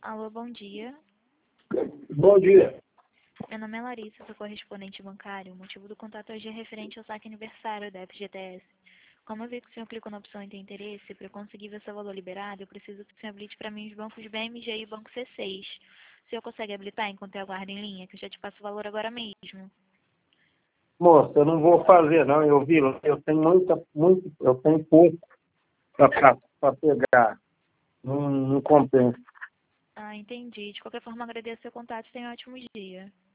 Alô, bom dia. Bom dia. Meu nome é Larissa, sou correspondente bancário. O motivo do contato hoje é referente ao saque aniversário da FGTS. Como eu vi que o senhor clicou na opção em ter interesse, para eu conseguir ver seu valor liberado, eu preciso que o senhor habilite para mim os bancos BMG e Banco C6. O senhor consegue habilitar enquanto eu aguardo em linha, que eu já te passo o valor agora mesmo? Moça, eu não vou fazer, não. Eu vi, eu tenho eu tenho pouco para pegar. Não compensa. Ah, entendi. De qualquer forma, agradeço seu contato e tenha um ótimo dia.